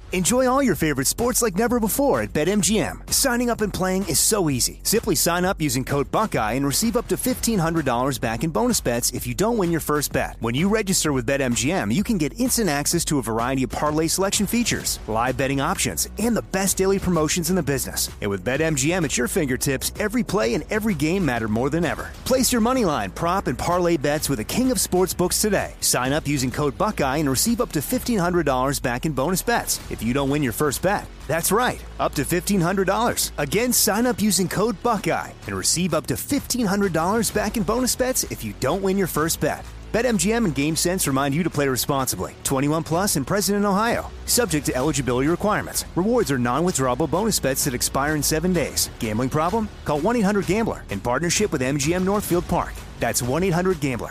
Enjoy all your favorite sports like never before at BetMGM. Signing up and playing is so easy. Simply sign up using code Buckeye and receive up to $1,500 back in bonus bets if you don't win your first bet. When you register with BetMGM, you can get instant access to a variety of parlay selection features, live betting options, and the best daily promotions in the business. And with BetMGM at your fingertips, every play and every game matter more than ever. Place your moneyline, prop, and parlay bets with the king of sportsbooks today. Sign up using code Buckeye and receive up to $1,500 back in bonus bets if you don't win your first bet. That's right, up to $1,500. Again, sign up using code Buckeye and receive up to $1,500 back in bonus bets if you don't win your first bet. BetMGM and GameSense remind you to play responsibly. 21 plus and present in Ohio. Subject to eligibility requirements. Rewards are non-withdrawable bonus bets that expire in 7 days. Gambling problem? Call 1-800-GAMBLER in partnership with MGM Northfield Park. That's 1-800-GAMBLER.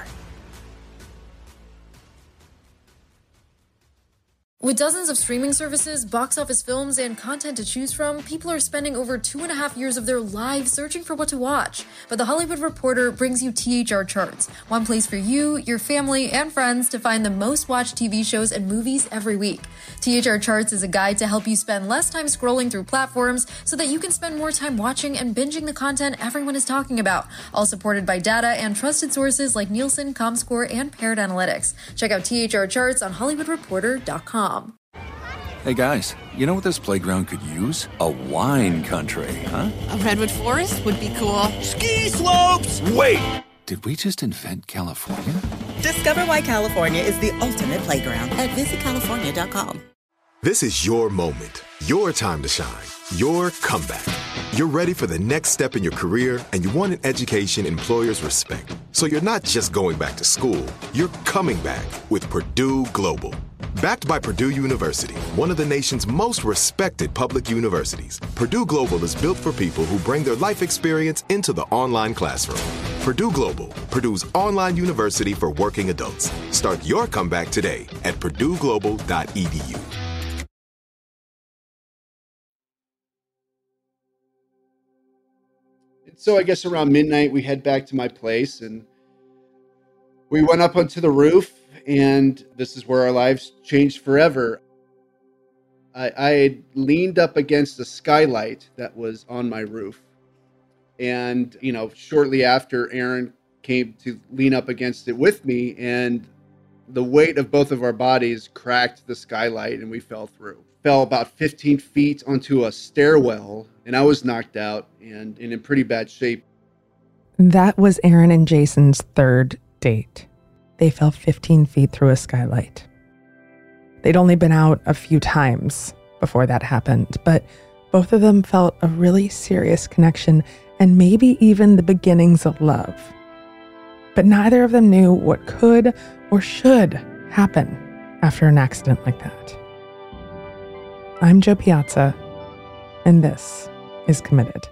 With dozens of streaming services, box office films, and content to choose from, people are spending over 2.5 years of their lives searching for what to watch. But The Hollywood Reporter brings you THR Charts, one place for you, your family, and friends to find the most watched TV shows and movies every week. THR Charts is a guide to help you spend less time scrolling through platforms so that you can spend more time watching and binging the content everyone is talking about, all supported by data and trusted sources like Nielsen, Comscore, and Parrot Analytics. Check out THR Charts on HollywoodReporter.com. Hey guys, you know what this playground could use? A wine country, huh? A redwood forest would be cool. Ski slopes! Wait! Did we just invent California? Discover why California is the ultimate playground at visitcalifornia.com. This is your moment, your time to shine, your comeback. You're ready for the next step in your career, and you want an education employers respect. So you're not just going back to school, you're coming back with Purdue Global. Backed by Purdue University, one of the nation's most respected public universities, Purdue Global is built for people who bring their life experience into the online classroom. Purdue Global, Purdue's online university for working adults. Start your comeback today at purdueglobal.edu. So I guess around midnight, we head back to my place, and we went up onto the roof, and this is where our lives changed forever. I had leaned up against a skylight that was on my roof. And, shortly after, Aaron came to lean up against it with me, and the weight of both of our bodies cracked the skylight, and we fell through. Fell about 15 feet onto a stairwell, and I was knocked out and in pretty bad shape. That was Aaron and Jason's third date. They fell 15 feet through a skylight. They'd only been out a few times before that happened, but both of them felt a really serious connection and maybe even the beginnings of love. But neither of them knew what could or should happen after an accident like that. I'm Joe Piazza, and this is Committed.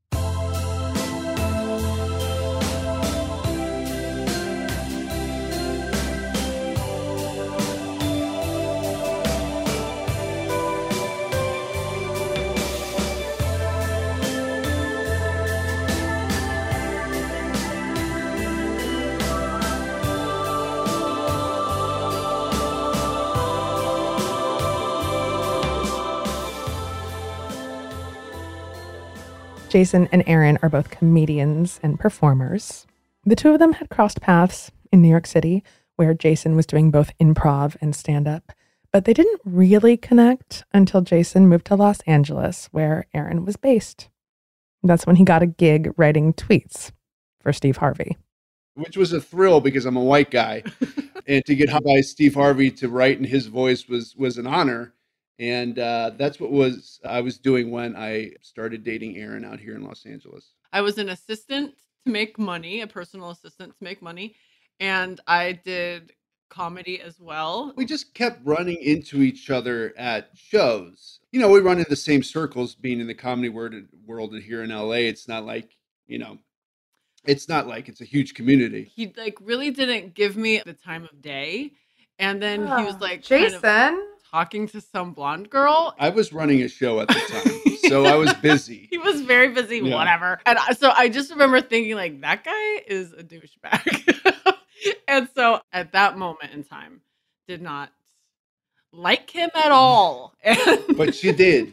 Jason and Aaron are both comedians and performers. The two of them had crossed paths in New York City, where Jason was doing both improv and stand-up, but they didn't really connect until Jason moved to Los Angeles, where Aaron was based. That's when he got a gig writing tweets for Steve Harvey. Which was a thrill because I'm a white guy. And to get hired by Steve Harvey to write in his voice was an honor. And that's what I was doing when I started dating Aaron out here in Los Angeles. I was an assistant to make money, a personal assistant to make money. And I did comedy as well. We just kept running into each other at shows. We run in the same circles being in the comedy world here in LA. It's not like, it's not like it's a huge community. He really didn't give me the time of day. And then he was Jason. Kind of talking to some blonde girl. I was running a show at the time, so I was busy. He was very busy, whatever. And so I just remember thinking that guy is a douchebag. And so at that moment in time, did not like him at all. But she did.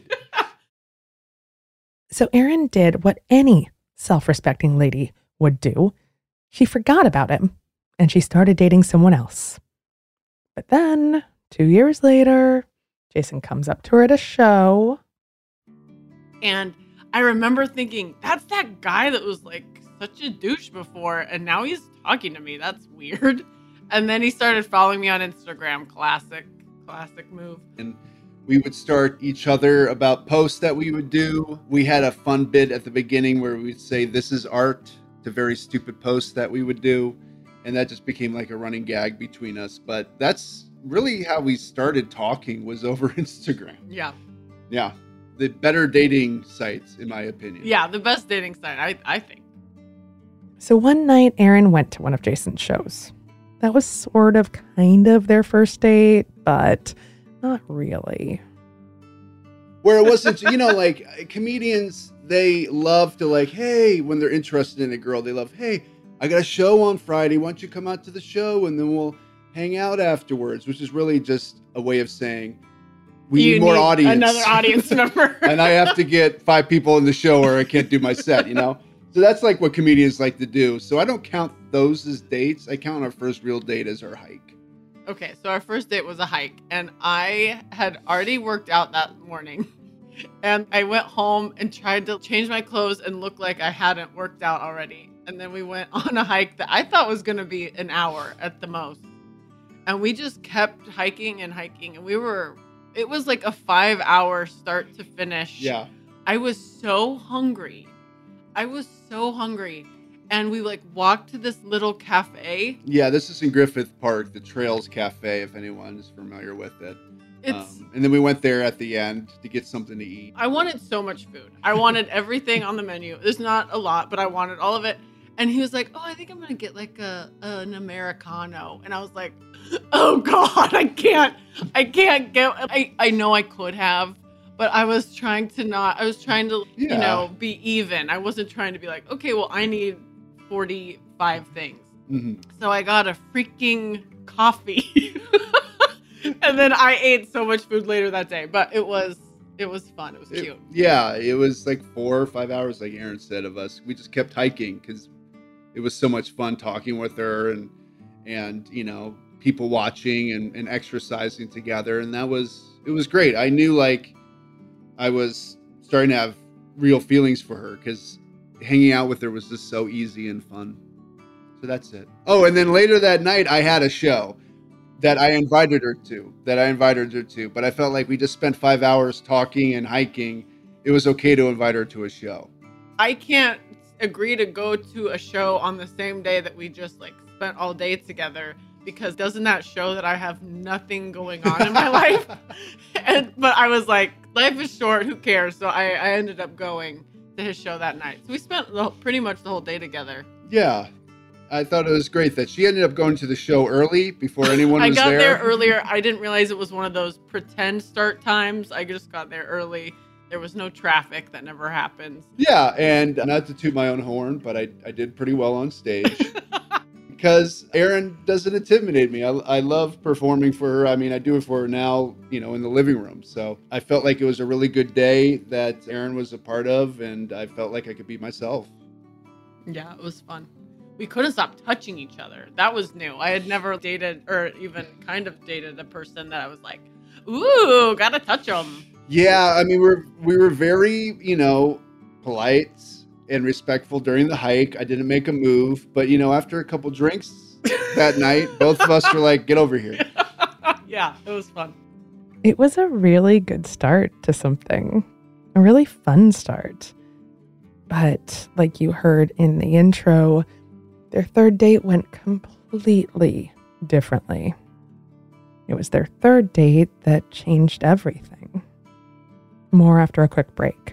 So Erin did what any self-respecting lady would do. She forgot about him and she started dating someone else. But then 2 years later, Jason comes up to her at a show. And I remember thinking, that's that guy that was like such a douche before, and now he's talking to me. That's weird. And then he started following me on Instagram. Classic move. And we would start each other about posts that we would do. We had a fun bit at the beginning where we'd say, this is art, to very stupid posts that we would do. And that just became like a running gag between us. But that's really how we started talking, was over Instagram. Yeah. Yeah. The better dating sites, in my opinion. Yeah, the best dating site, I think. So one night, Erin went to one of Jason's shows. That was sort of, kind of their first date, but not really. Where it wasn't, like comedians, they love to like, hey, when they're interested in a girl, they love, hey, I got a show on Friday. Why don't you come out to the show and then we'll hang out afterwards, which is really just a way of saying, we need more audience. Another audience member. And I have to get 5 people in the show or I can't do my set, So that's like what comedians like to do. So I don't count those as dates. I count our first real date as our hike. Okay, so our first date was a hike, and I had already worked out that morning. And I went home and tried to change my clothes and look like I hadn't worked out already. And then we went on a hike that I thought was going to be an hour at the most. And we just kept hiking and hiking. And it was like a 5-hour start to finish. Yeah. I was so hungry. And we like walked to this little cafe. Yeah, this is in Griffith Park, the Trails Cafe, if anyone is familiar with it. And then we went there at the end to get something to eat. I wanted so much food. I wanted everything on the menu. There's not a lot, but I wanted all of it. And he was like, oh, I think I'm going to get like an Americano. And I was like, oh God, I can't get, I know I could have, but I was trying to be even. I wasn't trying to be like, okay, well, I need 45 things. Mm-hmm. So I got a freaking coffee. And then I ate so much food later that day, but it was fun. It was cute. Yeah, it was like 4 or 5 hours, like Erin said, of us. We just kept hiking because it was so much fun talking with her and people watching and exercising together. And it was great. I knew like I was starting to have real feelings for her because hanging out with her was just so easy and fun. So that's it. Oh, and then later that night I had a show that I invited her to, but I felt like we just spent 5 hours talking and hiking. It was okay to invite her to a show. I can't agree to go to a show on the same day that we just like spent all day together, because doesn't that show that I have nothing going on in my life? But I was like, life is short, who cares? So I ended up going to his show that night. So we spent pretty much the whole day together. Yeah. I thought it was great that she ended up going to the show early before anyone was there. I got there earlier. I didn't realize it was one of those pretend start times. I just got there early. There was no traffic. That never happens. Yeah, and not to toot my own horn, but I did pretty well on stage. Because Erin doesn't intimidate me. I love performing for her. I mean, I do it for her now, in the living room. So I felt like it was a really good day that Erin was a part of, and I felt like I could be myself. Yeah, it was fun. We couldn't stop touching each other. That was new. I had never dated or even kind of dated a person that I was like, ooh, gotta touch them. Yeah, I mean, we were very, polite and respectful during the hike. I didn't make a move, but after a couple drinks that night, both of us were like, get over here. Yeah, it was fun. It was a really good start to something, a really fun start. But like you heard in the intro, their third date went completely differently. It was their third date that changed everything. More after a quick break.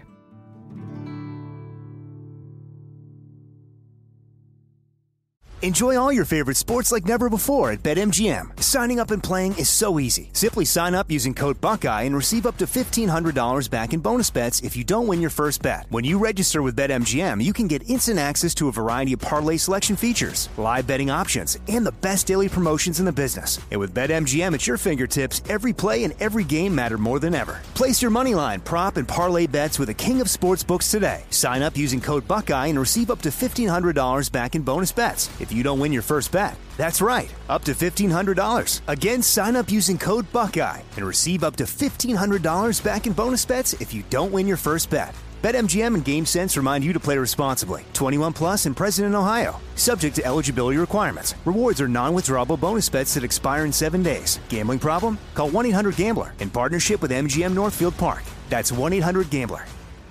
Enjoy all your favorite sports like never before at BetMGM. Signing up and playing is so easy. Simply sign up using code Buckeye and receive up to $1,500 back in bonus bets if you don't win your first bet. When you register with BetMGM, you can get instant access to a variety of parlay selection features, live betting options, and the best daily promotions in the business. And with BetMGM at your fingertips, every play and every game matter more than ever. Place your moneyline, prop, and parlay bets with the king of sportsbooks today. Sign up using code Buckeye and receive up to $1,500 back in bonus bets if you don't win your first bet. That's right, up to $1,500. Again, sign up using code Buckeye and receive up to $1,500 back in bonus bets if you don't win your first bet. BetMGM and GameSense remind you to play responsibly. 21 plus and present in Ohio. Subject to eligibility requirements. Rewards are non-withdrawable bonus bets that expire in 7 days. Gambling problem? Call 1-800-GAMBLER in partnership with MGM Northfield Park. That's 1-800-GAMBLER.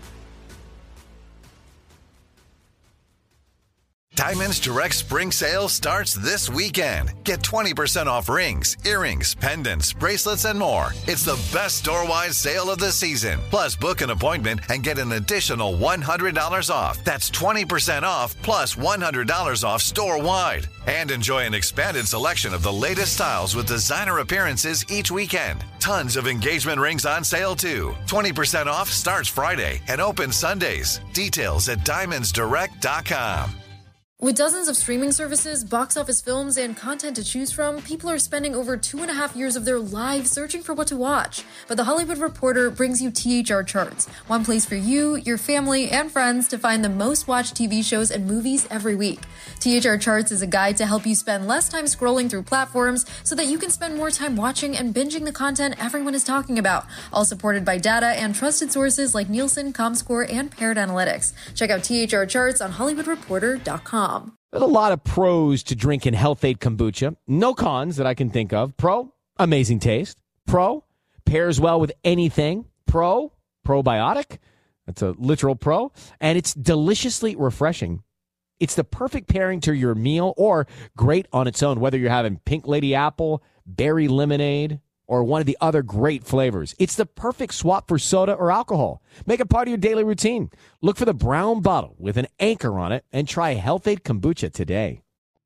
Diamonds Direct Spring Sale starts this weekend. Get 20% off rings, earrings, pendants, bracelets, and more. It's the best store-wide sale of the season. Plus, book an appointment and get an additional $100 off. That's 20% off plus $100 off store-wide. And enjoy an expanded selection of the latest styles with designer appearances each weekend. Tons of engagement rings on sale, too. 20% off starts Friday and opens Sundays. Details at diamondsdirect.com. With dozens of streaming services, box office films, and content to choose from, people are spending over 2.5 years of their lives searching for what to watch. But The Hollywood Reporter brings you THR Charts, one place for you, your family, and friends to find the most watched TV shows and movies every week. THR Charts is a guide to help you spend less time scrolling through platforms so that you can spend more time watching and binging the content everyone is talking about, all supported by data and trusted sources like Nielsen, Comscore, and Paired Analytics. Check out THR Charts on HollywoodReporter.com. There's a lot of pros to drinking Health-Ade kombucha. No cons that I can think of. Pro, amazing taste. Pro, pairs well with anything. Pro, probiotic. That's a literal pro. And it's deliciously refreshing. It's the perfect pairing to your meal or great on its own, whether you're having pink lady apple, berry lemonade, or one of the other great flavors. It's the perfect swap for soda or alcohol. Make it part of your daily routine. Look for the brown bottle with an anchor on it and try Health-Ade kombucha today.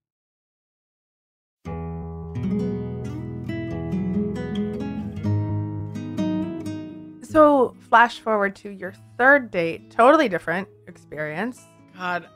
So, flash forward to your third date, totally different experience. God,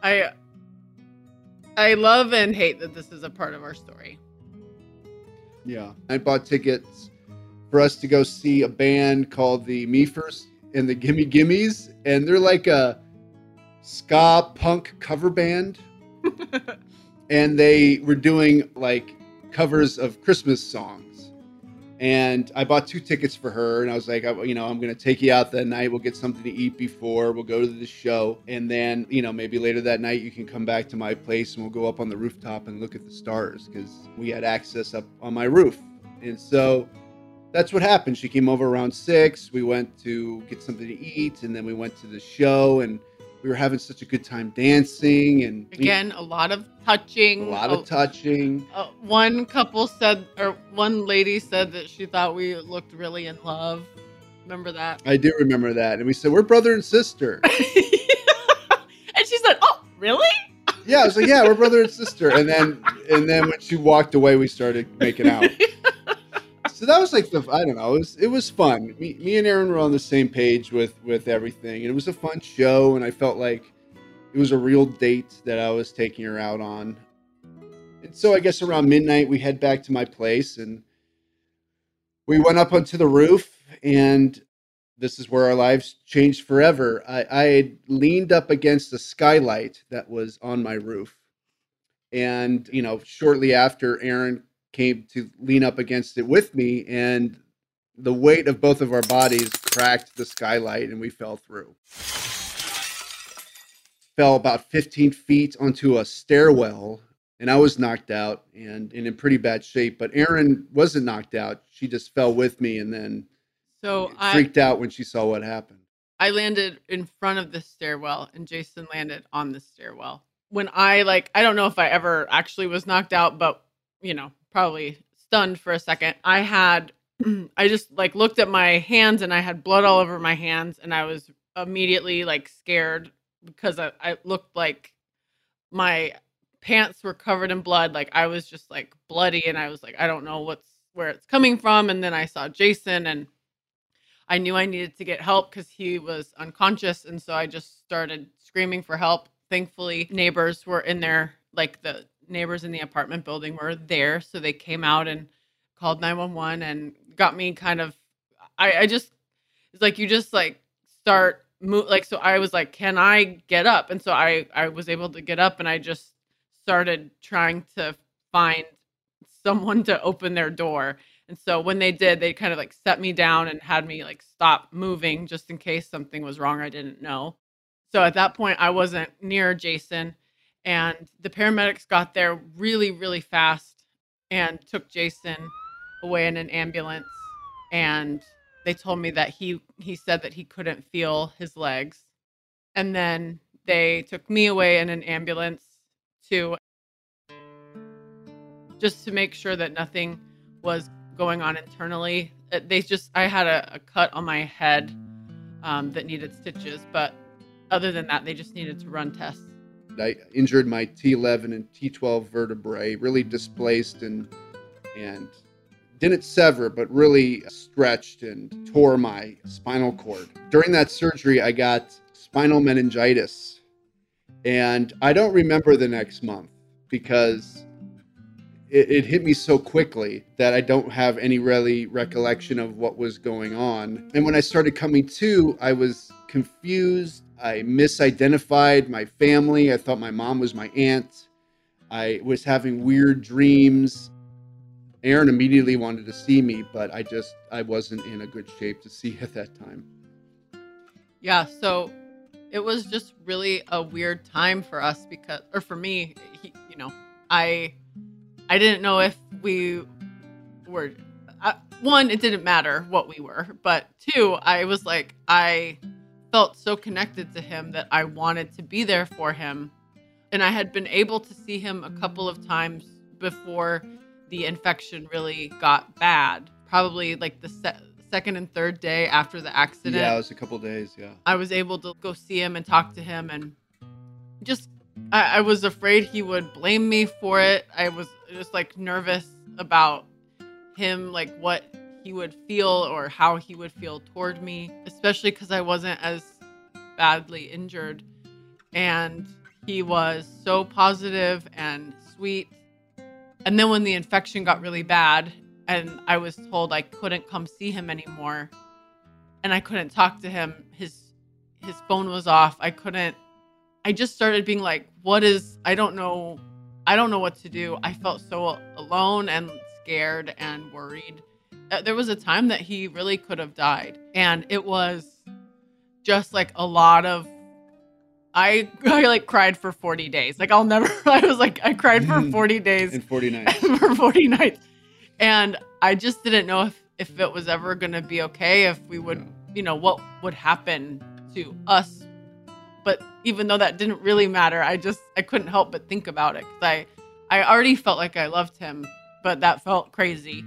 I love and hate that this is a part of our story. Yeah. I bought tickets for us to go see a band called the Meefers and the Gimme Gimmes. And they're like a ska punk cover band. And they were doing like covers of Christmas songs. And I bought 2 tickets for her. And I was like, I'm going to take you out that night. We'll get something to eat before. We'll go to the show. And then, maybe later that night you can come back to my place and we'll go up on the rooftop and look at the stars because we had access up on my roof. And so that's what happened. She came over around 6. We went to get something to eat. And then we went to the show and we were having such a good time dancing. And again, a lot of touching. One couple said, or one lady said that she thought we looked really in love. Remember that? I do remember that. And we said, we're brother and sister. And she said, oh, really? Yeah, I was like, yeah, we're brother and sister. And then when she walked away, we started making out. So that was like it was fun. Me and Aaron were on the same page with everything. And it was a fun show. And I felt like it was a real date that I was taking her out on. And so I guess around midnight, we head back to my place and we went up onto the roof, and this is where our lives changed forever. I had leaned up against a skylight that was on my roof. And, shortly after, Aaron came to lean up against it with me, and the weight of both of our bodies cracked the skylight and we fell through. Fell about 15 feet onto a stairwell, and I was knocked out and in pretty bad shape, but Erin wasn't knocked out. She just fell with me and then freaked out when she saw what happened. I landed in front of the stairwell and Jason landed on the stairwell. When I don't know if I ever actually was knocked out, but probably stunned for a second. I just looked at my hands and I had blood all over my hands, and I was immediately scared because I looked like my pants were covered in blood. Like I was just like bloody, and I was like, I don't know where it's coming from. And then I saw Jason, and I knew I needed to get help because he was unconscious. And so I just started screaming for help. Thankfully, neighbors were in there, like the neighbors in the apartment building were there. So they came out and called 911 and got me kind of, I just, it's like, you just like start move. Like, so I was like, can I get up? And so I was able to get up, and I just started trying to find someone to open their door. And so when they did, they kind of like set me down and had me like stop moving just in case something was wrong I didn't know. So at that point, I wasn't near Jason, and the paramedics got there really, really fast and took Jason away in an ambulance. And they told me that he said that he couldn't feel his legs. And then they took me away in an ambulance too, just to make sure that nothing was going on internally. I had a cut on my head that needed stitches, but other than that, they just needed to run tests. I injured my T11 and T12 vertebrae, really displaced and didn't sever, but really stretched and tore my spinal cord. During that surgery, I got spinal meningitis, and I don't remember the next month because it hit me so quickly that I don't have any really recollection of what was going on. And when I started coming to, I was confused. I misidentified my family. I thought my mom was my aunt. I was having weird dreams. Aaron immediately wanted to see me, but I wasn't in a good shape to see at that time. Yeah, so it was just really a weird time for us for me, I didn't know if we were, one, it didn't matter what we were, but two, I felt so connected to him that I wanted to be there for him. And I had been able to see him a couple of times before the infection really got bad, probably like the second and third day after the accident. Yeah, it was a couple of days, yeah. I was able to go see him and talk to him, and just I was afraid he would blame me for it. I was just like nervous about him, like what he would feel or how he would feel toward me, especially because I wasn't as badly injured. And he was so positive and sweet. And then when the infection got really bad and I was told I couldn't come see him anymore and I couldn't talk to him, his phone was off. I just started being like, I don't know what to do. I felt so alone and scared and worried. There was a time that he really could have died. And it was just like a lot of, I like cried for 40 days. Like I cried for 40 days. And 40 nights. For 40 nights. And I just didn't know if it was ever going to be okay, if we would, what would happen to us. But even though that didn't really matter, I couldn't help but think about it. Because I already felt like I loved him, but that felt crazy.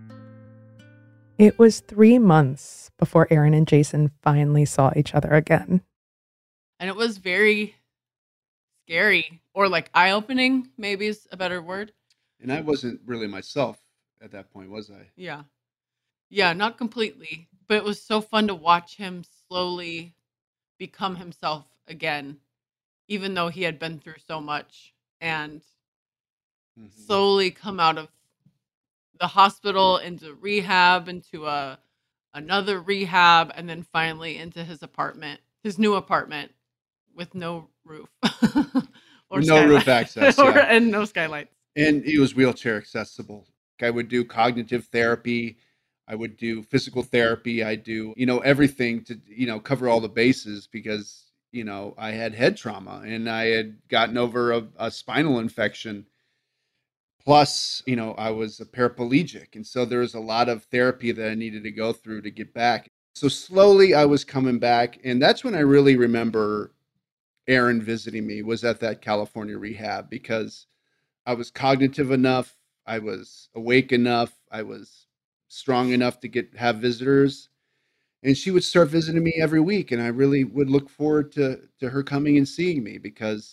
It was 3 months before Aaron and Jason finally saw each other again. And it was very scary, or like eye-opening, maybe is a better word. And I wasn't really myself at that point, was I? Yeah. Yeah, not completely. But it was so fun to watch him slowly become himself again, even though he had been through so much, and slowly come out of the hospital into rehab, into another rehab, and then finally into his new apartment with no roof. Or no roof access. Yeah. And no skylights. And he was wheelchair accessible. I would do cognitive therapy. I would do physical therapy. I do, everything to, cover all the bases because, I had head trauma and I had gotten over a spinal infection. Plus, I was a paraplegic. And so there was a lot of therapy that I needed to go through to get back. So slowly I was coming back. And that's when I really remember Aaron visiting me, was at that California rehab, because I was cognitive enough. I was awake enough. I was strong enough to have visitors. And she would start visiting me every week. And I really would look forward to her coming and seeing me because,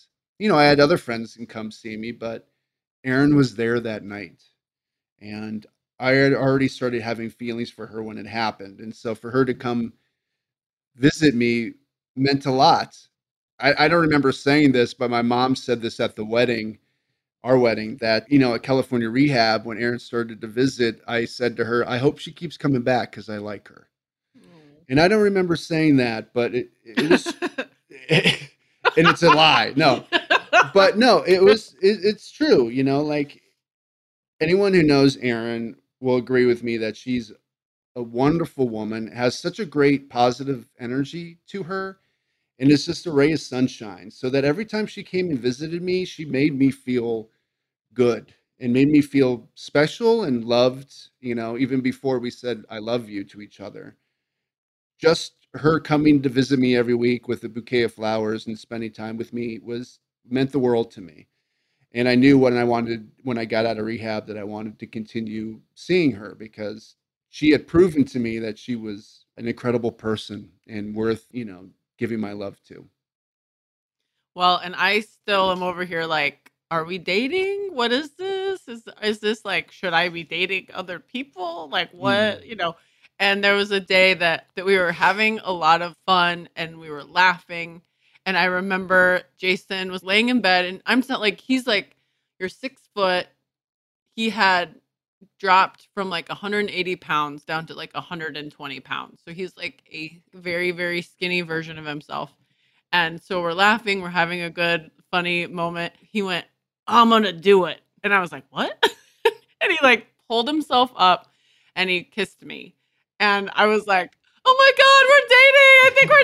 I had other friends can come see me, but Erin was there that night. And I had already started having feelings for her when it happened. And so for her to come visit me meant a lot. I don't remember saying this, but my mom said this at the wedding, our wedding, that, at California Rehab, when Erin started to visit, I said to her, I hope she keeps coming back because I like her. And I don't remember saying that, but it was, and it's a lie. No, but no, it's true. Like anyone who knows Erin will agree with me that she's a wonderful woman, has such a great positive energy to her, and is just a ray of sunshine. So that every time she came and visited me, she made me feel good and made me feel special and loved, even before we said, I love you to each other. Just her coming to visit me every week with a bouquet of flowers and spending time with me meant the world to me. And I knew when I got out of rehab that I wanted to continue seeing her because she had proven to me that she was an incredible person and worth, giving my love to. Well, and I still am over here like, are we dating? What is this? Is this like, should I be dating other people? Like what, And there was a day that we were having a lot of fun and we were laughing. And I remember Jason was laying in bed and I'm not like, he's like, you're 6 foot. He had dropped from like 180 pounds down to like 120 pounds. So he's like a very, very skinny version of himself. And so we're laughing. We're having a good, funny moment. He went, I'm going to do it. And I was like, what? And he like pulled himself up and he kissed me. And I was like, oh my God,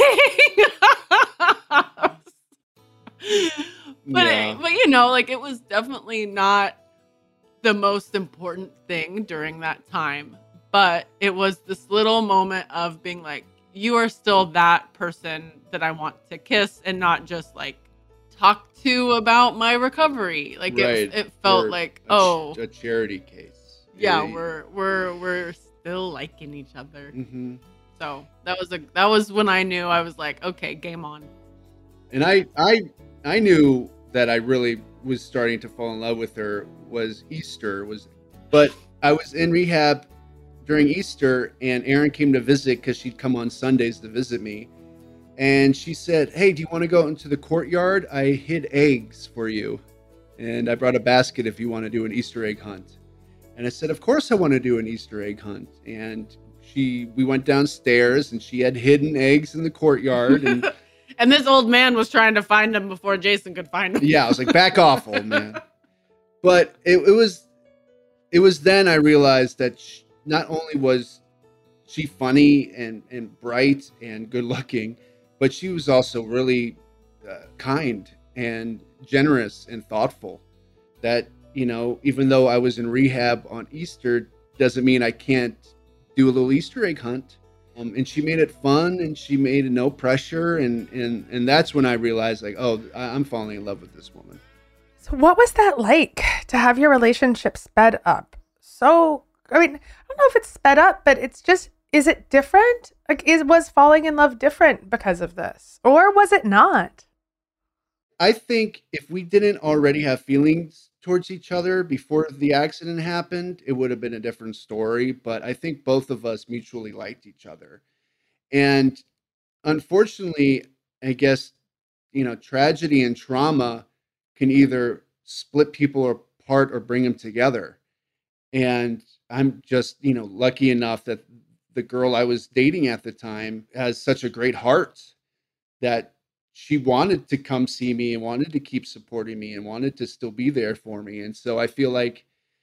we're dating. I think we're dating. But like it was definitely not the most important thing during that time. But it was this little moment of being like, you are still that person that I want to kiss and not just like talk to about my recovery. Like right. it felt like a charity case. Yeah, we're still liking each other. Mm-hmm. So that was when I knew. I was like, okay, game on. And I knew that I really was starting to fall in love with her was Easter, but I was in rehab during Easter and Erin came to visit because she'd come on Sundays to visit me. And she said, hey, do you want to go into the courtyard? I hid eggs for you. And I brought a basket if you want to do an Easter egg hunt. And I said, of course I want to do an Easter egg hunt. And we went downstairs and she had hidden eggs in the courtyard. And and this old man was trying to find them before Jason could find them. Yeah, I was like, back off, old man. But it was then I realized that not only was she funny and bright and good looking, but she was also really kind and generous and thoughtful. That, even though I was in rehab on Easter, doesn't mean I can't do a little Easter egg hunt. And she made it fun and she made it no pressure. And that's when I realized like, oh, I'm falling in love with this woman. So what was that like to have your relationship sped up? So, I mean, I don't know if it's sped up, but it's just, is it different? Like, was falling in love different because of this? Or was it not? I think if we didn't already have feelings towards each other before the accident happened, it would have been a different story. But I think both of us mutually liked each other. And unfortunately, I guess, tragedy and trauma can either split people apart or bring them together. And I'm just, lucky enough that the girl I was dating at the time has such a great heart that she wanted to come see me and wanted to keep supporting me and wanted to still be there for me. And so I feel like,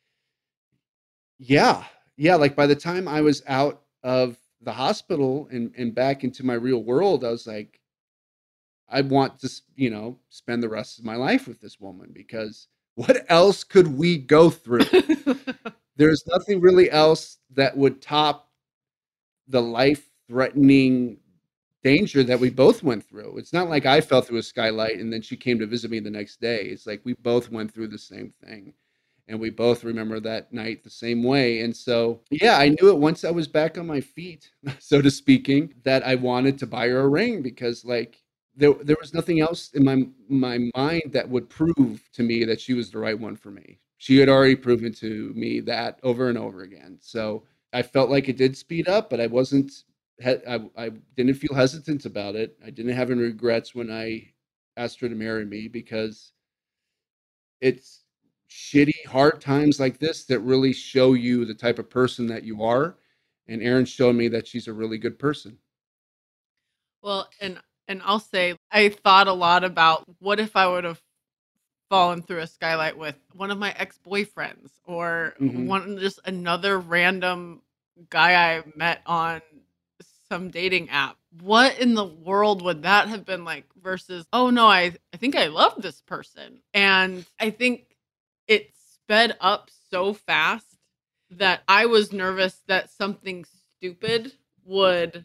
like by the time I was out of the hospital and back into my real world, I was like, I want to, spend the rest of my life with this woman because what else could we go through? There's nothing really else that would top the life-threatening danger that we both went through. It's not like I fell through a skylight and then she came to visit me the next day. It's like we both went through the same thing and we both remember that night the same way. And so, I knew it once I was back on my feet, so to speaking, that I wanted to buy her a ring because like there was nothing else in my mind that would prove to me that she was the right one for me. She had already proven to me that over and over again. So I felt like it did speed up, but I didn't feel hesitant about it. I didn't have any regrets when I asked her to marry me, because it's shitty, hard times like this that really show you the type of person that you are. And Erin showed me that she's a really good person. Well, and I'll say, I thought a lot about what if I would have fallen through a skylight with one of my ex-boyfriends, or just another random guy I met on some dating app. What in the world would that have been like versus, oh no, I think I love this person. And I think it sped up so fast that I was nervous that something stupid would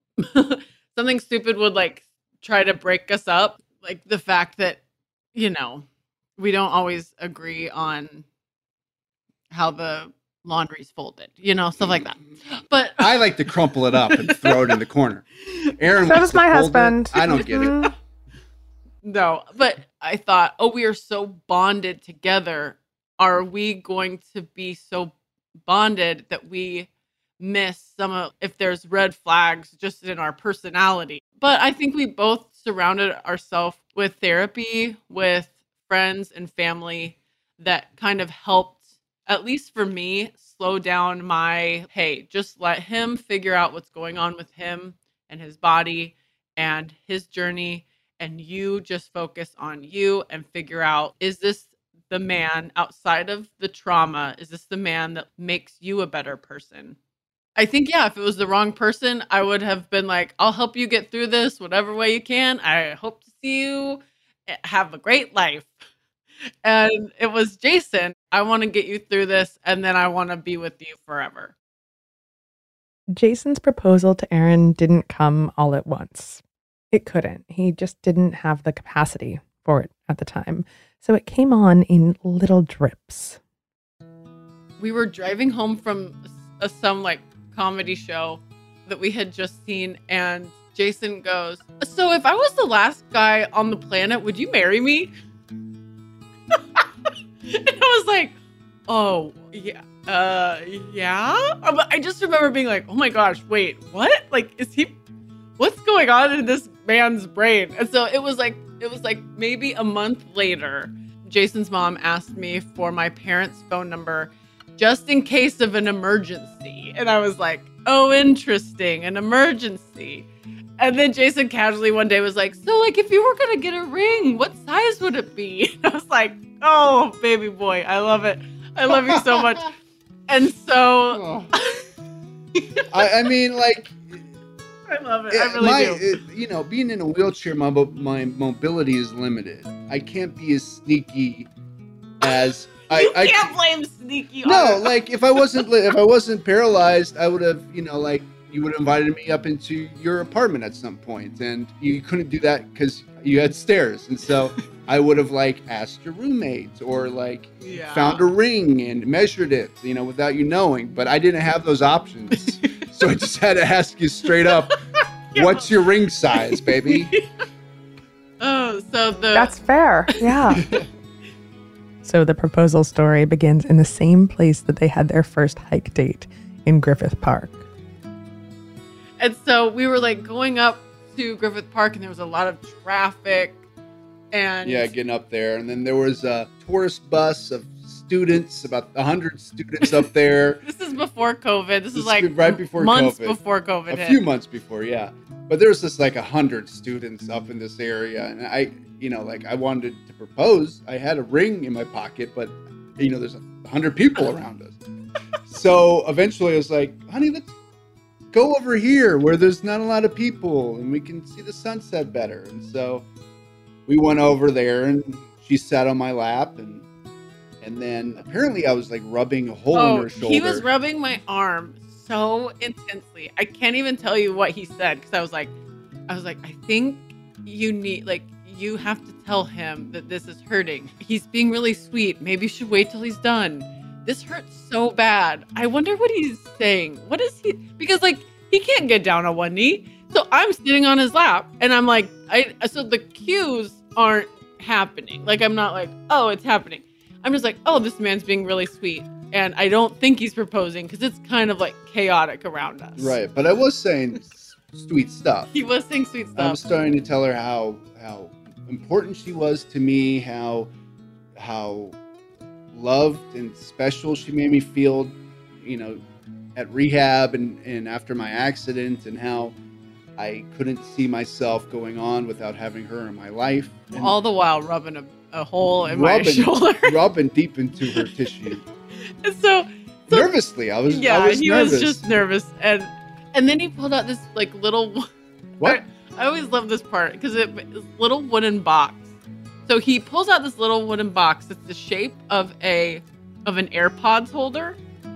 like try to break us up. Like the fact that, we don't always agree on how the laundry's folded, stuff like that. But I like to crumple it up and throw it in the corner. Erin, so does my husband. I don't get it. No, but I thought, we are so bonded together. Are we going to be so bonded that we miss if there's red flags just in our personality? But I think we both surrounded ourselves with therapy, with friends and family that kind of helped, at least for me, slow down hey, just let him figure out what's going on with him and his body and his journey. And you just focus on you and figure out, is this the man outside of the trauma? Is this the man that makes you a better person? I think, if it was the wrong person, I would have been like, I'll help you get through this whatever way you can. I hope to see you. Have a great life. And it was Jason. I want to get you through this, and then I want to be with you forever. Jason's proposal to Erin didn't come all at once. It couldn't. He just didn't have the capacity for it at the time. So it came on in little drips. We were driving home from some comedy show that we had just seen, and Jason goes, so if I was the last guy on the planet, would you marry me? And I was like, oh, yeah. Yeah? I just remember being like, oh my gosh, wait, what? What's going on in this man's brain? And so it was like maybe a month later, Jason's mom asked me for my parents' phone number just in case of an emergency. And I was like, oh, interesting, an emergency. And then Jason casually one day was like, so if you were going to get a ring, what size would it be? And I was like, oh, baby boy, I love it. I love you so much. And so... I mean, I love it. I really do. Being in a wheelchair, my mobility is limited. I can't be as sneaky as... You can't blame sneaky on No, if I wasn't paralyzed, I would have, you would have invited me up into your apartment at some point, and you couldn't do that because you had stairs. And so I would have asked your roommates or found a ring and measured it, without you knowing. But I didn't have those options. So I just had to ask you straight up, what's your ring size, baby? That's fair. Yeah. So the proposal story begins in the same place that they had their first hike date, in Griffith Park. And so we were going up to Griffith Park, and there was a lot of traffic. And getting up there. And then there was a tourist bus of students, about 100 students up there. This is before COVID. This is right before months COVID. Before COVID hit. A few months before, yeah. But there's just 100 students up in this area. And I wanted to propose. I had a ring in my pocket, but, there's 100 people around us. So eventually I was like, honey, let's go over here where there's not a lot of people and we can see the sunset better. And so we went over there, and she sat on my lap, and then apparently I was rubbing a hole in her shoulder. He was rubbing my arm so intensely. I can't even tell you what he said, because I was like, I think you need, you have to tell him that this is hurting. He's being really sweet. Maybe you should wait till he's done. This hurts so bad. I wonder what he's saying. What is he? Because he can't get down on one knee. So I'm sitting on his lap, and I'm So the cues aren't happening. Like, I'm not like, oh, it's happening. I'm just like, oh, this man's being really sweet. And I don't think he's proposing because it's kind of like chaotic around us. Right. But I was saying sweet stuff. He was saying sweet stuff. I was starting to tell her how important she was to me, how loved and special she made me feel, at rehab and after my accident, and how I couldn't see myself going on without having her in my life. And all the while rubbing a hole in my shoulder. Rubbing deep into her tissue. And so nervously. I was he nervous. was just nervous. And then he pulled out this like little... What? I always love this part because it's a little wooden box. So he pulls out this little wooden box that's the shape of an AirPods holder.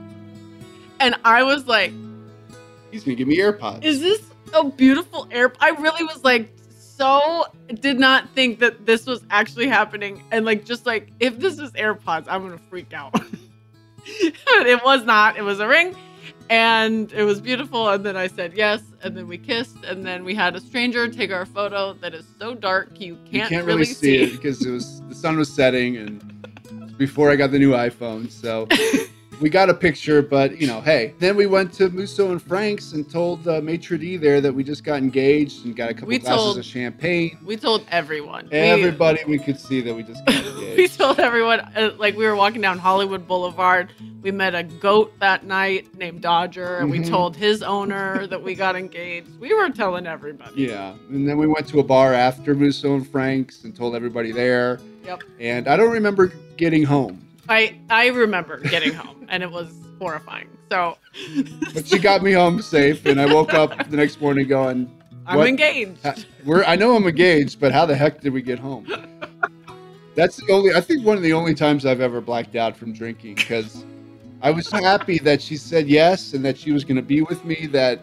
And I was like... He's going to give me AirPods. Is this a beautiful AirPod? I really was like, did not think that this was actually happening. And like, just like, if this is AirPods, I'm going to freak out. But it was not. It was a ring. And it was beautiful. And then I said yes. And then we kissed. And then we had a stranger take our photo that is so dark you can't really see it because the sun was setting and before I got the new iPhone. So we got a picture, but hey. Then we went to Musso and Frank's and told maitre d' there that we just got engaged and got a couple glasses of champagne. We told everyone. Everybody we could see that we just got engaged. We told everyone, like we were walking down Hollywood Boulevard. We met a goat that night named Dodger, and we told his owner that we got engaged. We were telling everybody. Yeah, and then we went to a bar after Musso and Frank's and told everybody there. Yep. And I don't remember getting home. I remember getting home, and it was horrifying. So, but she got me home safe, and I woke up the next morning going, I'm engaged. I know I'm engaged, but how the heck did we get home? That's I think one of the only times I've ever blacked out from drinking, because I was so happy that she said yes and that she was going to be with me that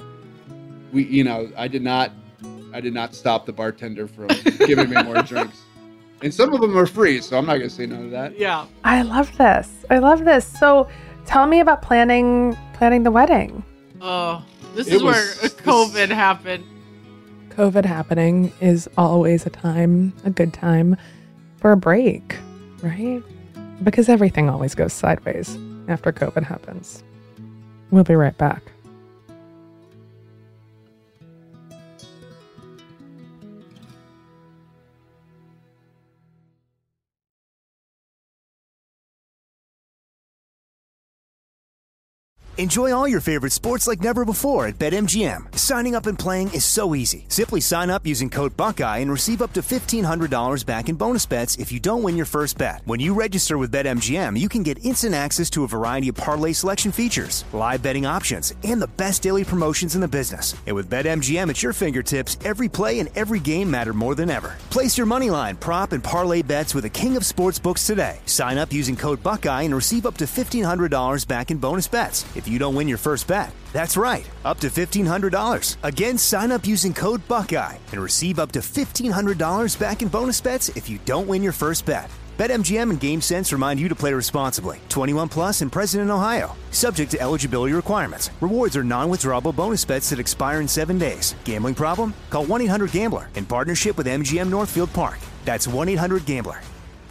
I did not stop the bartender from giving me more drinks. And some of them are free, so I'm not going to say no to that. Yeah. I love this. So tell me about planning the wedding. Oh, this is where COVID happened. COVID happening is always a good time for a break, right? Because everything always goes sideways after COVID happens. We'll be right back. Enjoy all your favorite sports like never before at BetMGM. Signing up and playing is so easy. Simply sign up using code Buckeye and receive up to $1,500 back in bonus bets if you don't win your first bet. When you register with BetMGM, you can get instant access to a variety of parlay selection features, live betting options, and the best daily promotions in the business. And with BetMGM at your fingertips, every play and every game matter more than ever. Place your moneyline, prop, and parlay bets with the king of sportsbooks today. Sign up using code Buckeye and receive up to $1,500 back in bonus bets if you don't win your first bet. That's right, up to $1,500. Again, sign up using code Buckeye and receive up to $1,500 back in bonus bets if you don't win your first bet. BetMGM and GameSense remind you to play responsibly. 21 plus and present in Ohio. Subject to eligibility requirements. Rewards are non-withdrawable bonus bets that expire in 7 days. Gambling problem? Call 1-800-GAMBLER in partnership with MGM Northfield Park. That's 1-800-GAMBLER.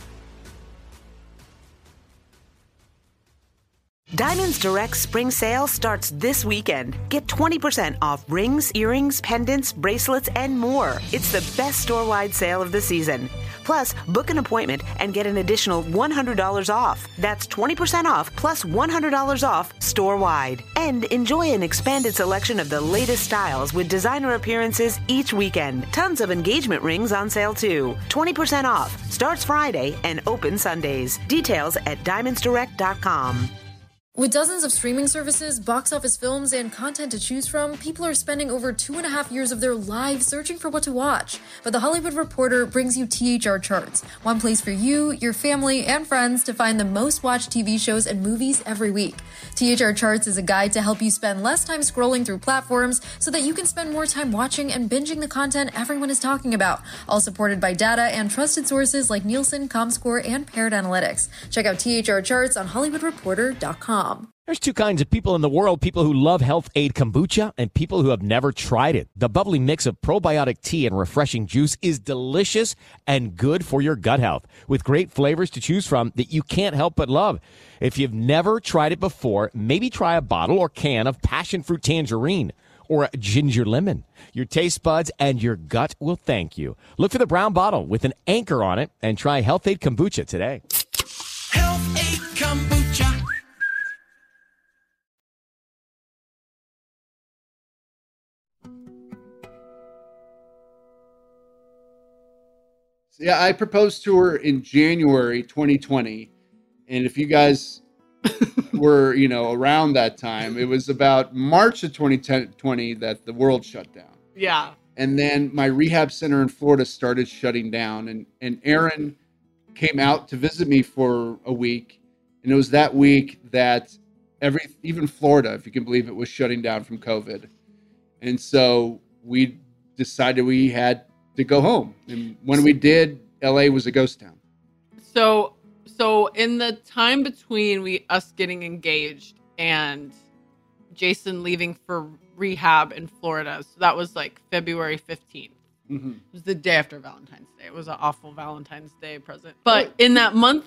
Diamonds Direct spring sale starts this weekend. Get 20% off rings, earrings, pendants, bracelets, and more. It's the best store-wide sale of the season. Plus, book an appointment and get an additional $100 off. That's 20% off plus $100 off store-wide. And enjoy an expanded selection of the latest styles with designer appearances each weekend. Tons of engagement rings on sale too. 20% off. Starts Friday and open Sundays. Details at diamondsdirect.com. With dozens of streaming services, box office films, and content to choose from, people are spending over 2.5 years of their lives searching for what to watch. But The Hollywood Reporter brings you THR Charts, one place for you, your family, and friends to find the most watched TV shows and movies every week. THR Charts is a guide to help you spend less time scrolling through platforms so that you can spend more time watching and binging the content everyone is talking about, all supported by data and trusted sources like Nielsen, Comscore, and Paired Analytics. Check out THR Charts on HollywoodReporter.com. There's two kinds of people in the world, people who love Health Aid Kombucha and people who have never tried it. The bubbly mix of probiotic tea and refreshing juice is delicious and good for your gut health, with great flavors to choose from that you can't help but love. If you've never tried it before, maybe try a bottle or can of passion fruit tangerine or ginger lemon. Your taste buds and your gut will thank you. Look for the brown bottle with an anchor on it and try Health Aid Kombucha today. Health Aid Kombucha. Yeah, I proposed to her in January 2020. And if you guys were, around that time, it was about March of 2020 that the world shut down. Yeah. And then my rehab center in Florida started shutting down. And Aaron came out to visit me for a week. And it was that week that even Florida, if you can believe it, was shutting down from COVID. And so we decided we had to go home. And when we did, LA was a ghost town. So in the time between us getting engaged and Jason leaving for rehab in Florida, so that was like February 15th. Mm-hmm. It was the day after Valentine's Day. It was an awful Valentine's Day present. But in that month,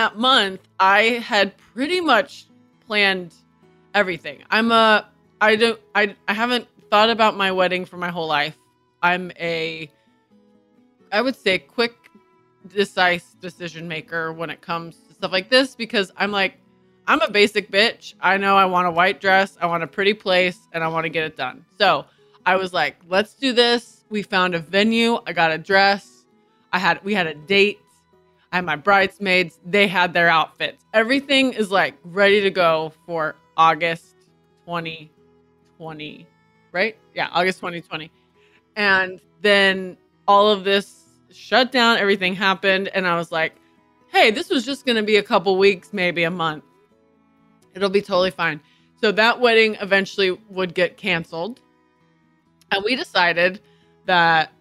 I had pretty much planned everything. I haven't thought about my wedding for my whole life. I'm I would say quick, decisive decision maker when it comes to stuff like this, because I'm a basic bitch. I know I want a white dress, I want a pretty place, and I want to get it done. So I was like, let's do this. We found a venue. I got a dress. We had a date. I had my bridesmaids. They had their outfits. Everything is like ready to go for August 2020, right? Yeah, August 2020. And then all of this shut down, everything happened, and I was like, hey, this was just going to be a couple weeks, maybe a month. It'll be totally fine. So that wedding eventually would get canceled. And we decided that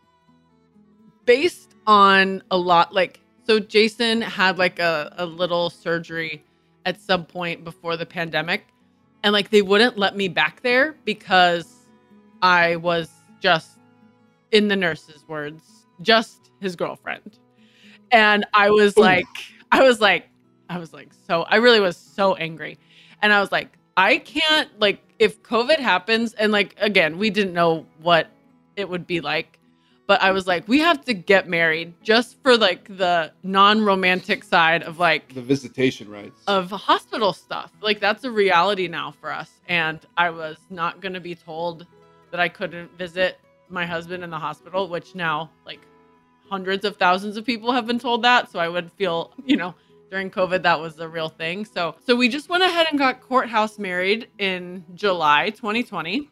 based on a lot, so Jason had a little surgery at some point before the pandemic, and they wouldn't let me back there because I was just, in the nurse's words, just his girlfriend. And I was like, I really was so angry. And I was like, I can't, if COVID happens, and again, we didn't know what it would be like, but I was like, we have to get married just for the non-romantic side of the visitation rights of hospital stuff. That's a reality now for us. And I was not going to be told that I couldn't visit my husband in the hospital, which now hundreds of thousands of people have been told that. So I would feel, during COVID, that was the real thing. So we just went ahead and got courthouse married in July 2020.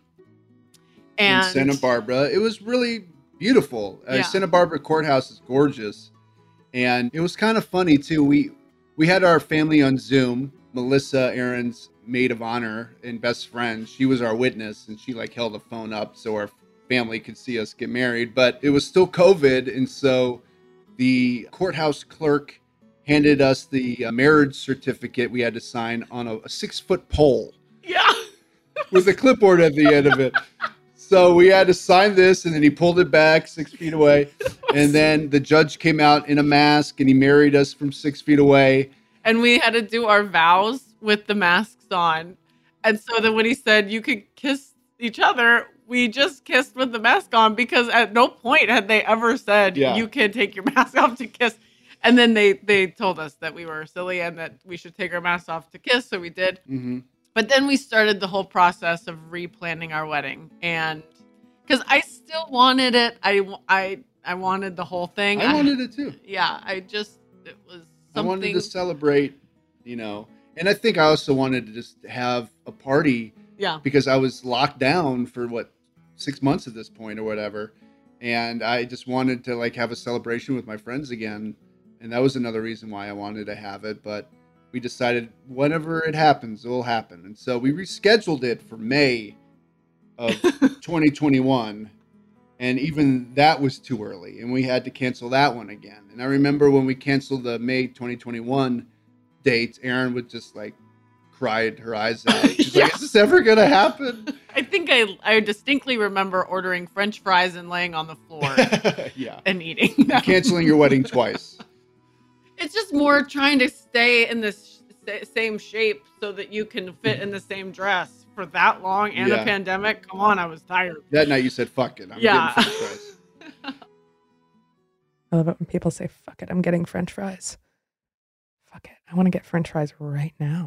And in Santa Barbara. It was really beautiful. Yeah. Santa Barbara courthouse is gorgeous. And it was kind of funny too. We had our family on Zoom. Melissa, Aaron's maid of honor and best friend, she was our witness, and she held the phone up so our family could see us get married. But it was still COVID, and so the courthouse clerk handed us the marriage certificate we had to sign on a 6-foot pole. Yeah. With a clipboard at the end of it. So we had to sign this, and then he pulled it back 6 feet away. And then the judge came out in a mask, and he married us from 6 feet away. And we had to do our vows with the masks on. And so then when he said you could kiss each other, we just kissed with the mask on, because at no point had they ever said you can take your mask off to kiss. And then they told us that we were silly and that we should take our masks off to kiss. So we did. Mm-hmm. But then we started the whole process of replanning our wedding. And because I still wanted it. I wanted the whole thing. I wanted it too. Yeah. It was something. I wanted to celebrate, and I think I also wanted to just have a party. Yeah. Because I was locked down for 6 months at this point or whatever. And I just wanted to have a celebration with my friends again. And that was another reason why I wanted to have it. But we decided whenever it happens, it will happen. And so we rescheduled it for May of 2021. And even that was too early. And we had to cancel that one again. And I remember when we canceled the May 2021 dates, Aaron would just cried her eyes out. She's like, is this ever going to happen? I think I distinctly remember ordering French fries and laying on the floor Yeah. and eating them. Canceling your wedding twice. It's just more trying to stay in this same shape so that you can fit in the same dress for that long and a Yeah. pandemic. Come on, I was tired. That night you said, fuck it. I'm Yeah. getting French fries. I love it when people say, fuck it, I'm getting French fries. Fuck it, I want to get French fries right now.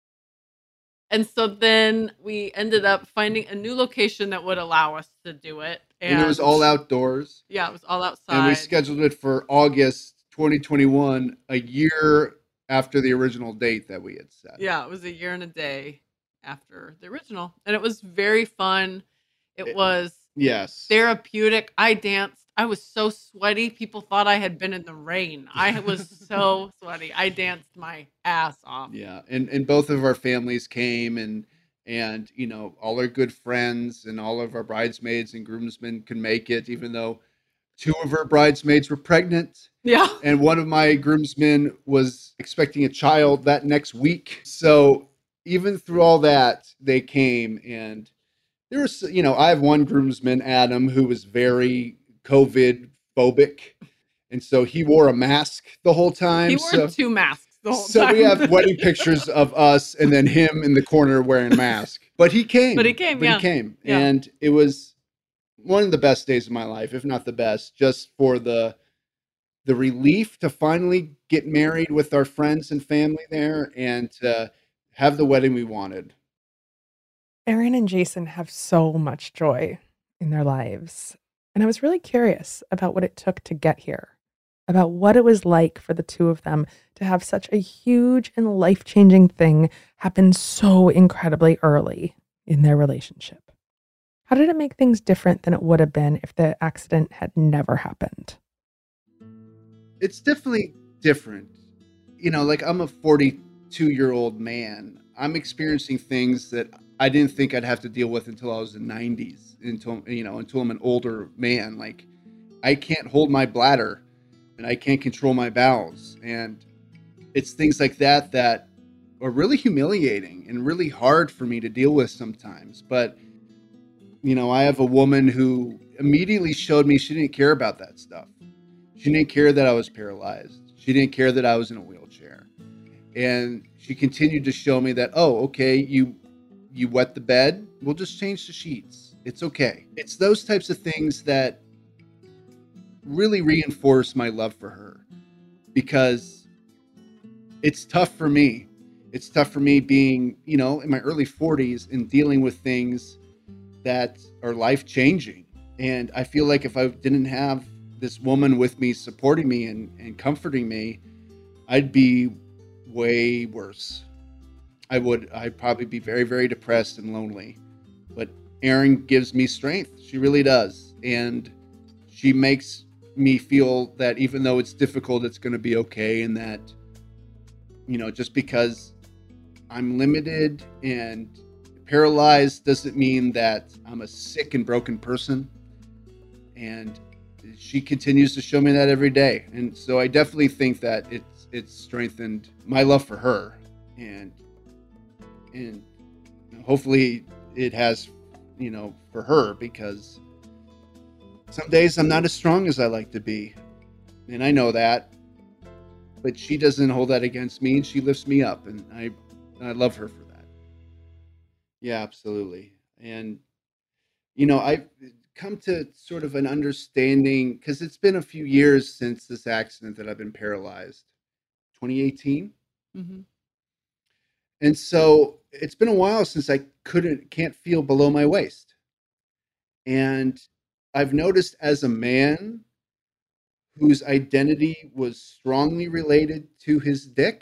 And so then we ended up finding a new location that would allow us to do it. And it was all outdoors. Yeah, it was all outside. And we scheduled it for August 2021, a year after the original date that we had set. Yeah, it was a year and a day after the original. And it was very fun. It was Yes. therapeutic. I danced. I was so sweaty. People thought I had been in the rain. I was so sweaty. I danced my ass off. Yeah. And both of our families came and you know, all our good friends and all of our bridesmaids and groomsmen could make it, even though two of our bridesmaids were pregnant. Yeah. And one of my groomsmen was expecting a child that next week. So even through all that, they came. And there was, you know, I have one groomsman, Adam, who was very COVID phobic. And so he wore a mask the whole time. He wore two masks the whole time. So we have wedding pictures of us and then him in the corner wearing a mask. But he came. But he came, yeah. He came. Yeah. And it was one of the best days of my life, if not the best, just for the relief to finally get married with our friends and family there and to have the wedding we wanted. Aaron and Jason have so much joy in their lives. And I was really curious about what it took to get here, about what it was like for the two of them to have such a huge and life-changing thing happen so incredibly early in their relationship. How did it make things different than it would have been if the accident had never happened? It's definitely different. You know, like I'm a 42-year-old man. I'm experiencing things that I didn't think I'd have to deal with until I was in the 90s, until I'm an older man. Like I can't hold my bladder and I can't control my bowels. And it's things like that that are really humiliating and really hard for me to deal with sometimes. But, you know, I have a woman who immediately showed me she didn't care about that stuff. She didn't care that I was paralyzed. She didn't care that I was in a wheelchair. And she continued to show me that, oh, okay, you wet the bed, we'll just change the sheets. It's okay. It's those types of things that really reinforce my love for her, because it's tough for me. It's tough for me being, you know, in my early 40s and dealing with things that are life-changing. And I feel like if I didn't have this woman with me, supporting me and comforting me, I'd be way worse. I'd probably be very, very depressed and lonely. But Erin gives me strength. She really does. And she makes me feel that even though it's difficult, it's going to be okay. And that, you know, just because I'm limited and paralyzed doesn't mean that I'm a sick and broken person. And she continues to show me that every day. And so I definitely think that it's strengthened my love for her. And hopefully it has, you know, for her, because some days I'm not as strong as I like to be. And I know that. But she doesn't hold that against me, and she lifts me up. And I love her for that. Yeah, absolutely. And, you know, I've come to sort of an understanding, because it's been a few years since this accident that I've been paralyzed. 2018? Mm-hmm. And so it's been a while since I can't feel below my waist. And I've noticed as a man whose identity was strongly related to his dick,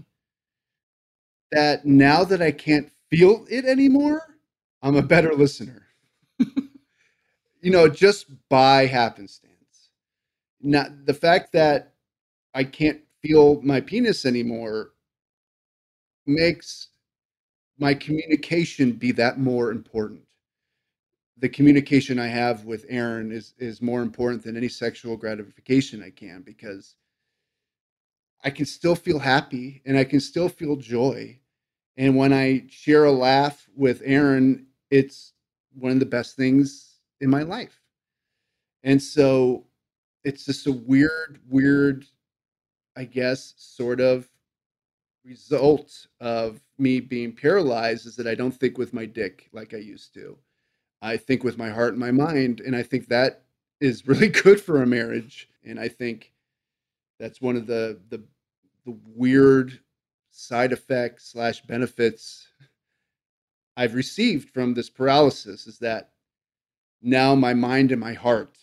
that now that I can't feel it anymore, I'm a better listener. You know, just by happenstance. Not the fact that I can't feel my penis anymore makes my communication be that more important. The communication I have with Erin is more important than any sexual gratification I can, because I can still feel happy and I can still feel joy. And when I share a laugh with Aaron, it's one of the best things in my life. And so it's just a weird, I guess, sort of result of me being paralyzed is that I don't think with my dick like I used to. I think with my heart and my mind. And I think that is really good for a marriage. And I think that's one of the weird side effects / benefits I've received from this paralysis is that now my mind and my heart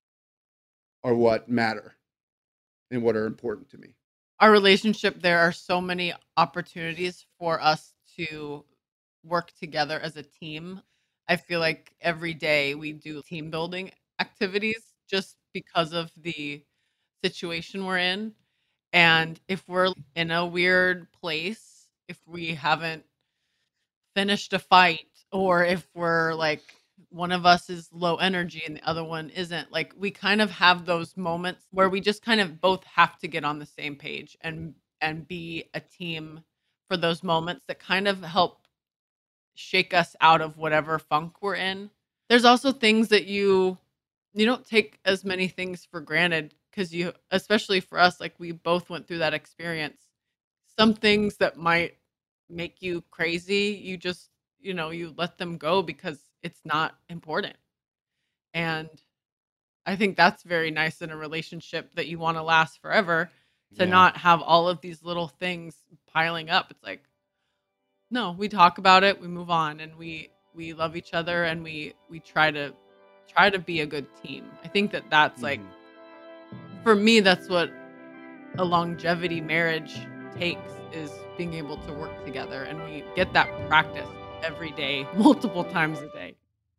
are what matter and what are important to me. Our relationship, there are so many opportunities for us to work together as a team. I feel like every day we do team building activities just because of the situation we're in. And if we're in a weird place, if we haven't finished a fight, or if we're like one of us is low energy and the other one isn't, like we kind of have those moments where we just kind of both have to get on the same page and be a team for those moments that kind of help shake us out of whatever funk we're in. There's also things that you don't take as many things for granted, because you, especially for us, like we both went through that experience. Some things that might make you crazy, you just, you let them go because it's not important. And I think that's very nice in a relationship that you want to last forever, to not have all of these little things piling up. It's like, no, we talk about it, we move on, and we love each other, and we try to be a good team. I think that's like, for me, that's what a longevity marriage takes, is being able to work together, and we get that practice every day, multiple times a day.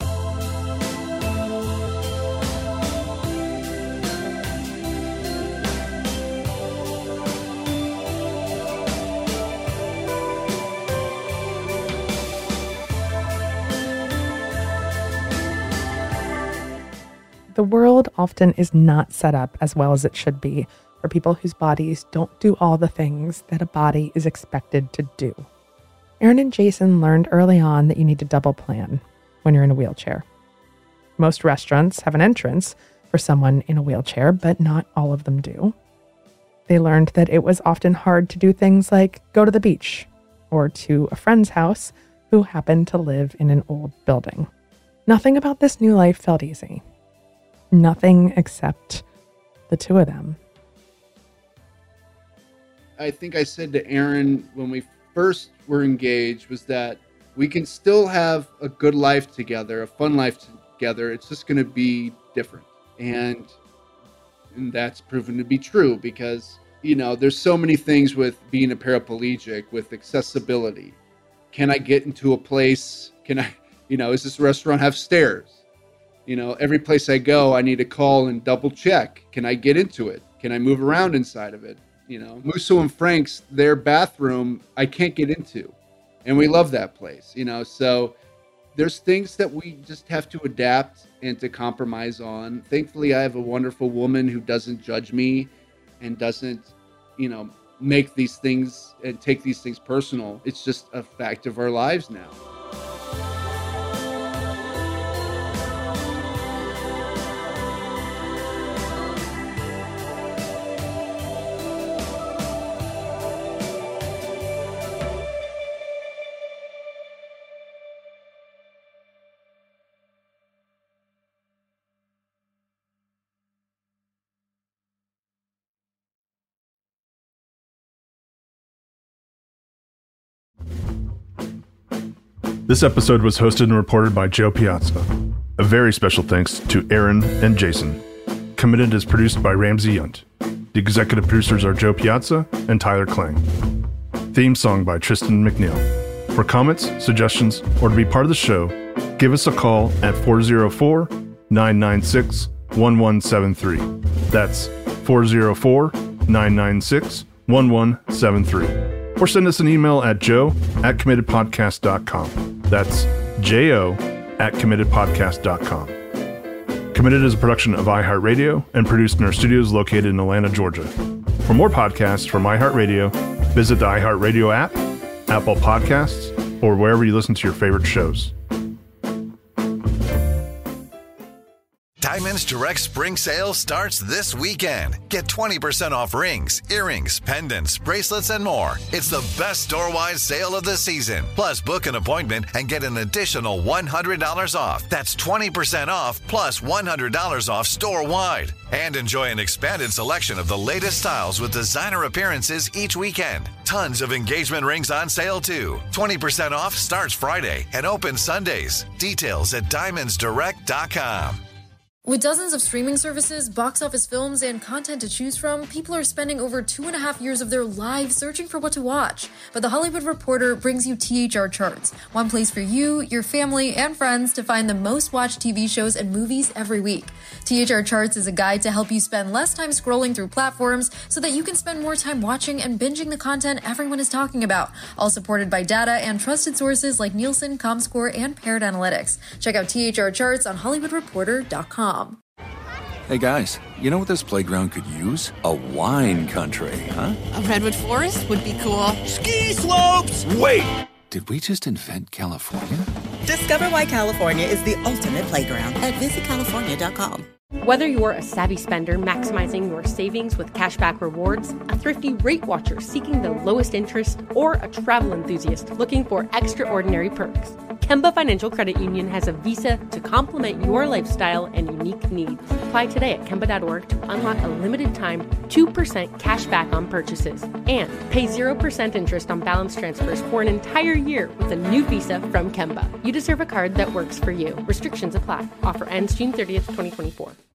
The world often is not set up as well as it should be for people whose bodies don't do all the things that a body is expected to do. Aaron and Jason learned early on that you need to double plan when you're in a wheelchair. Most restaurants have an entrance for someone in a wheelchair, but not all of them do. They learned that it was often hard to do things like go to the beach or to a friend's house who happened to live in an old building. Nothing about this new life felt easy. Nothing except the two of them. I think I said to Aaron when we first were engaged was that we can still have a good life together, a fun life together. It's just going to be different. And that's proven to be true because, there's so many things with being a paraplegic, with accessibility. Can I get into a place? Can I, does this restaurant have stairs? Every place I go, I need to call and double check. Can I get into it? Can I move around inside of it? Musso and Frank's, their bathroom, I can't get into. And we love that place, so there's things that we just have to adapt and to compromise on. Thankfully, I have a wonderful woman who doesn't judge me and doesn't, make these things and take these things personal. It's just a fact of our lives now. This episode was hosted and reported by Joe Piazza. A very special thanks to Aaron and Jason. Committed is produced by Ramsey Yunt. The executive producers are Joe Piazza and Tyler Klang. Theme song by Tristan McNeil. For comments, suggestions, or to be part of the show, give us a call at 404-996-1173. That's 404-996-1173. Or send us an email at joe@committedpodcast.com. That's jo@committedpodcast.com. Committed is a production of iHeartRadio and produced in our studios located in Atlanta, Georgia. For more podcasts from iHeartRadio, visit the iHeartRadio app, Apple Podcasts, or wherever you listen to your favorite shows. Diamonds Direct Spring Sale starts this weekend. Get 20% off rings, earrings, pendants, bracelets, and more. It's the best store-wide sale of the season. Plus, book an appointment and get an additional $100 off. That's 20% off plus $100 off store-wide. And enjoy an expanded selection of the latest styles with designer appearances each weekend. Tons of engagement rings on sale, too. 20% off starts Friday and opens Sundays. Details at diamondsdirect.com. With dozens of streaming services, box office films, and content to choose from, people are spending over 2.5 years of their lives searching for what to watch. But The Hollywood Reporter brings you THR Charts, one place for you, your family, and friends to find the most watched TV shows and movies every week. THR Charts is a guide to help you spend less time scrolling through platforms so that you can spend more time watching and binging the content everyone is talking about, all supported by data and trusted sources like Nielsen, Comscore, and Paired Analytics. Check out THR Charts on HollywoodReporter.com. Hey guys, you know what this playground could use? A wine country, huh? A redwood forest would be cool. Ski slopes! Wait! Did we just invent California? Discover why California is the ultimate playground at visitcalifornia.com. Whether you're a savvy spender maximizing your savings with cashback rewards, a thrifty rate watcher seeking the lowest interest, or a travel enthusiast looking for extraordinary perks, Kemba Financial Credit Union has a visa to complement your lifestyle and unique needs. Apply today at Kemba.org to unlock a limited-time 2% cash back on purchases and pay 0% interest on balance transfers for an entire year with a new visa from Kemba. You deserve a card that works for you. Restrictions apply. Offer ends June 30th, 2024.